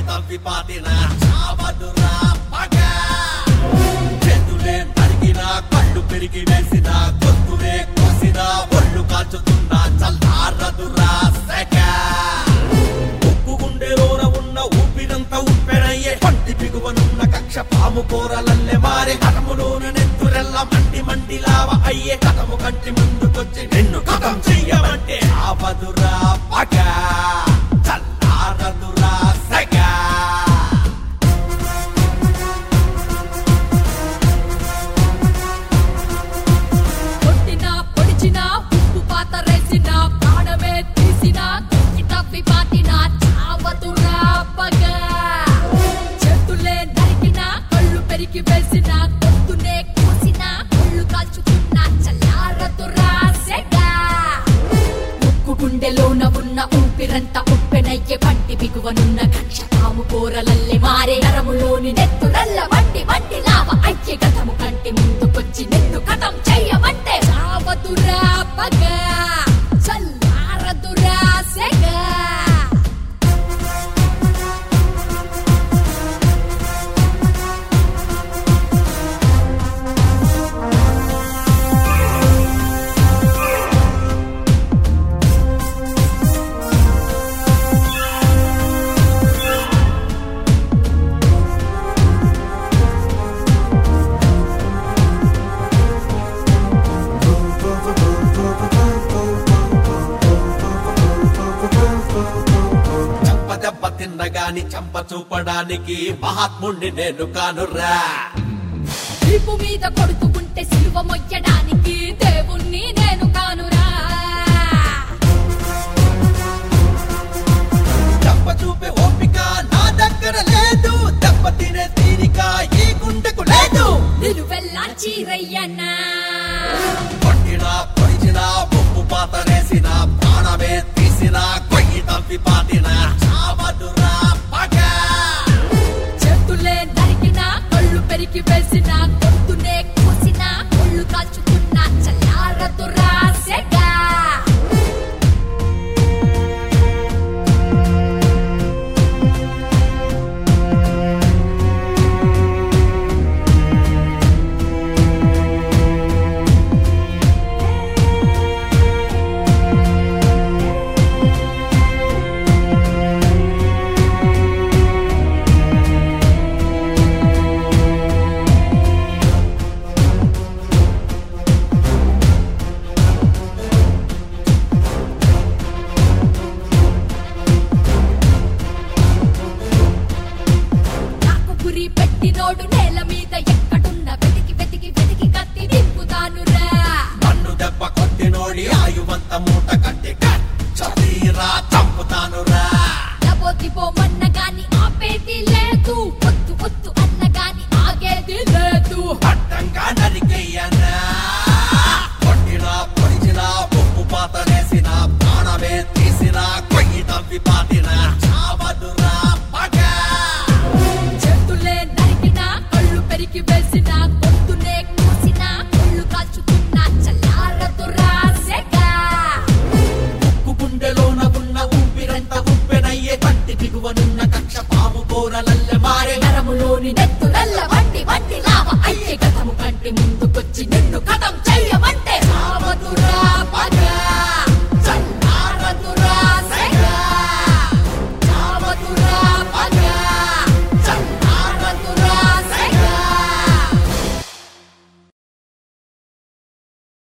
తవ్వి పాతిన చావదురా పగ చేతులే నరిగిన కళ్ళు పెరిగి వేసిన గొంతులే కోసిన ఒళ్ళు కాల్చుతున్న చల్లారదురా సెగ ఉప్పు గుండెలోన ఉన్న ఊపిరంతా ఉప్పెనయ్యే పంటి పిగువనున్న కక్ష పాము కూరలల్లే మారే కటములోన నెత్తురెల్ల మండి మండి లావ అయ్యే కటము కంటి ముందుకొచ్చి నిన్ను కథం చెయ్యమంటే ఆవదురా పగ చల్లారదురా సెగ కొట్టినా పొడిచినా ఉప్పు పాత రేసినా ప్రాణమే తీసినా తొక్కి తవ్వి పాతినా చావదురా పగ చేతులే నరికినా కళ్ళు పెరికి వేసినా గొంతునే కోసినా ఒళ్ళు కాల్చుకున్నా చల్లారదురా సెగ ఉక్కు గుండెలోన ఉన్న ఊపిరంతా ఉప్పెనయ్యే పంటి బిగువనున్న కక్ష పాము కూరలల్లే మారే నరములోని నెత్తురల్ల మండి మండి లావ అయ్యే గతము కంటి ముందుకొచ్చి నిన్ను కథం చెయ్యమంటే చావదురా పగ చల్లారదురా సెగ దెబ్బ తిన్నగాని చంప చూపడానికి మహాత్ముణ్ణి నేను కానురా వీపు మీద కొడుతూ ఉంటే సిలువ మొయ్యడానికి దేవుణ్ణి నేను కానురా చంప చూపే ఓపిక నా దగ్గర లేదు దెబ్బ తినే తీరిక ఈ గుండెకు లేదు నిలువెల్లా చీరయ్యనా కొట్టినా పొడిచినా ఉప్పు పాత వేసిన ప్రాణమే తీసిన కొయ్యి తవ్వి పాతిన చావదురా పగ చేతులే నరికినా కళ్ళు పెరికి వేసినా గొంతునే కోసినా ఒళ్ళు కాల్చుకున్నా చల్లారదురా సెగ నాకు గురి పెట్టినోడు నేల మీద ఎక్కడున్న వెతికి వెతికి వెతికి కత్తి దింపుతానురా నన్ను దెబ్బ కొట్టినోడి ఆయువంత మూట కట్టి చదీరా చంపుతానురా లబోతిపో మన్న గాని ఆపేది లేదు వద్దు వద్దు అన్న గాని ఆగేది లేదు అడ్డంగా నరికెయ్యనా కొట్టినా పొడిచినా ఉప్పు పాత వేసిన ప్రాణమే తీసిన కొయ్యి తవ్వి పాతిన చావదురా పగ చేతులే నరికినా కళ్ళు పెరికి వేసినా గొంతునే కోసినా ఒళ్ళు కాల్చుకున్నా చల్లారదురా సెగ ఉక్కు గుండెలోన ఉన్న ఊపిరంతా ఉప్పెనయ్యే పంటి దిగువనున్న కక్ష పాము కూరలల్లె మారే నరములోని నెత్తురల్ల వంటి వంటి లావ అయ్యే గతము కంటి ముందుకొచ్చి నిన్ను కథం చెయ్య